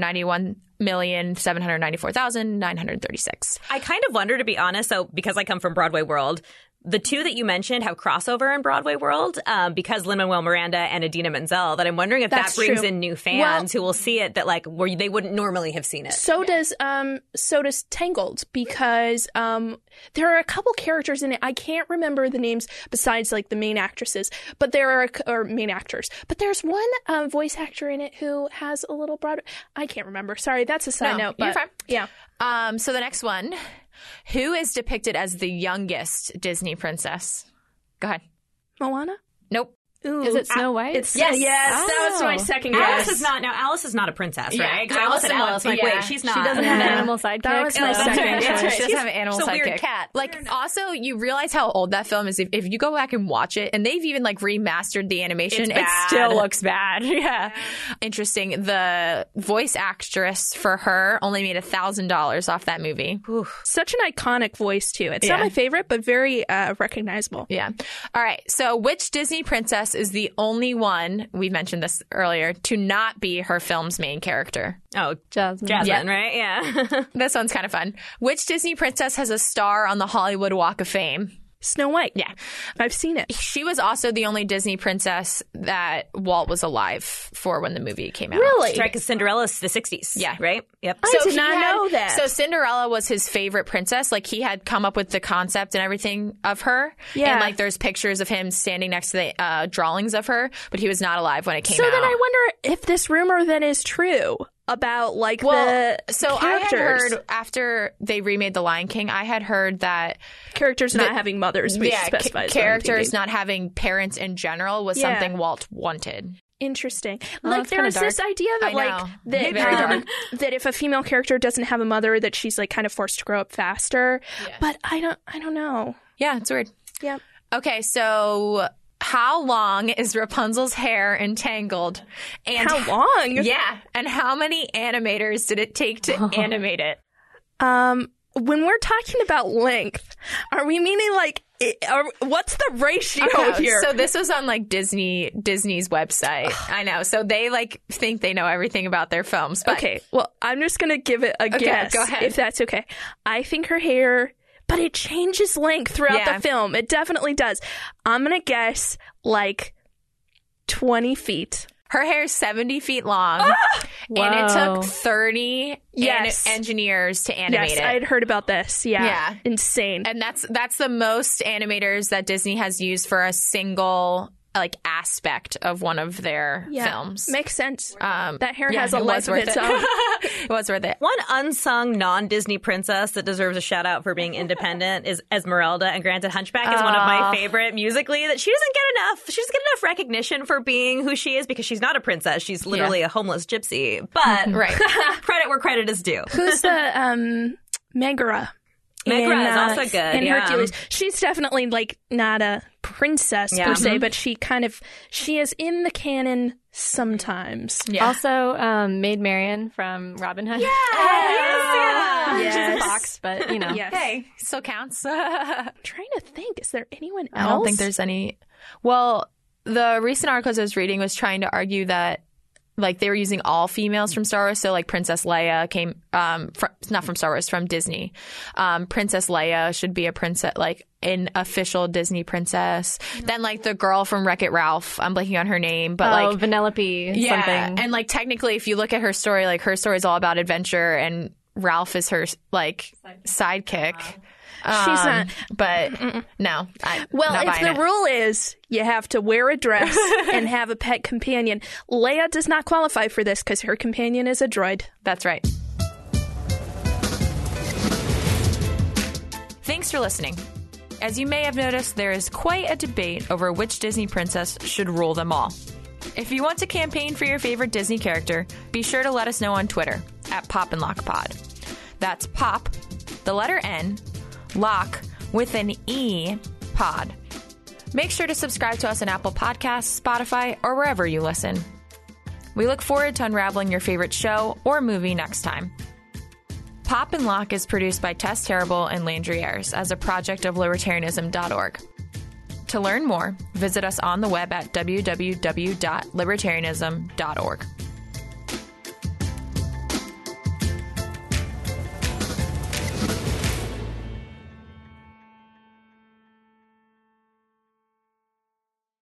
591,794,936. I kind of wonder, to be honest, so because I come from Broadway world, the two that you mentioned have crossover in Broadway world because Lin-Manuel Miranda and Idina Menzel, that I'm wondering if That's that brings true. in new fans who will see it that like where they wouldn't normally have seen it. So does Tangled, because there are a couple characters in it. I can't remember the names besides like the main actresses, but there are or main actors. But there's one voice actor in it who has a little broad. I can't remember. Sorry, that's a side note. But you're fine. Yeah. So the next one, who is depicted as the youngest Disney princess? Go ahead. Moana? Nope. Ooh, Is it Snow White? Yes, Yes. that was my second guess. Alice is not a princess, Yeah. right? Because I looked at Alice, like, Yeah. wait, she's not. She doesn't have an animal sidekick. That was my That's second right. choice. She doesn't have an animal She's a sidekick. weird cat. Like, also, you realize how old that film is if you go back and watch it, and they've even like remastered the animation. It's It bad. still looks bad. Yeah. Interesting. The voice actress for her only made $1,000 off that movie. Such an iconic voice too. It's not Yeah. my favorite, but very recognizable. Yeah. All right. So, which Disney princess is the only one, we mentioned this earlier, to not be her film's main character? Oh, Jasmine. Jasmine, right? Yeah. This one's kind of fun. Which Disney princess has a star on the Hollywood Walk of Fame? Snow White. Yeah. I've seen it. She was also the only Disney princess that Walt was alive for when the movie came out. Really? Right, because Cinderella's the 60s. Yeah. Right? Yep. I did not know that. So Cinderella was his favorite princess. Like, he had come up with the concept and everything of her. Yeah. And like, there's pictures of him standing next to the drawings of her, but he was not alive when it came So out. then I wonder if this rumor then is true about like the so characters. I had heard after they remade The Lion King, I had heard that characters not having mothers, which specifies characters not having parents in general was Yeah. something Walt wanted. Interesting. Oh, Like that's kinda there's this idea that I know. like that Very dark. that if a female character doesn't have a mother, that she's like kind of forced to grow up faster. But I don't know. Yeah, it's weird. Yeah. Okay, so how long is Rapunzel's hair entangled? And How long? Yeah, and how many animators did it take to animate it? When we're talking about length, are we meaning like what's the ratio here? So this was on like Disney's website. I know. So they like think they know everything about their films. But Okay, well, I'm just going to give it a guess, go ahead. if that's okay. I think her hair, but it changes length throughout Yeah. the film. It definitely does. I'm going to guess like 20 feet. her hair is 70 feet long, and it Whoa. took 30 Yes. engineers to animate Yes, it. I had heard about this. Yeah. Yeah. Insane. And that's the most animators that Disney has used for a single like aspect of one of their films. Makes sense. Um, That hair yeah, has a it life was of worth its it. own. It was worth it. One unsung non-Disney princess that deserves a shout out for being independent is Esmeralda, and granted Hunchback is one of my favorite musically. That she doesn't get enough recognition for being who she is, because she's not a princess. She's literally a homeless gypsy. But Right. credit where credit is due. Who's the Megara? Megara is also good, In yeah. Hercules. She's definitely like not a princess Yeah. per se, but she is in the canon sometimes. Yeah. Also, Maid Marian from Robin Hood. Yes. She's a fox, but you know. Yes. Hey, still counts. I I'm trying to think. Is there anyone else? don't think there's any. Well, the recent articles I was reading was trying to argue that like they were using all females from Star Wars. So like Princess Leia came not from Star Wars, from Disney. Princess Leia should be a princess, like an official Disney princess. Then like the girl from Wreck-It Ralph, I'm blanking on her name, but like Vanellope something. and like technically, if you look at her story, like her story is all about adventure, and Ralph is her like sidekick. She's not. But no. Well, not if buying the it. rule is you have to wear a dress and have a pet companion, Leia does not qualify for this because her companion is a droid. That's right. Thanks for listening. As you may have noticed, there is quite a debate over which Disney princess should rule them all. If you want to campaign for your favorite Disney character, be sure to let us know on Twitter at Pop and Lock Pod. That's Pop, the letter N, Lock with an E, Pod. Make sure to subscribe to us on Apple Podcasts, Spotify, or wherever you listen. We look forward to unraveling your favorite show or movie next time. Pop and Lock is produced by Tess Terrible and Landry Ayers as a project of libertarianism.org. To learn more, visit us on the web at www.libertarianism.org.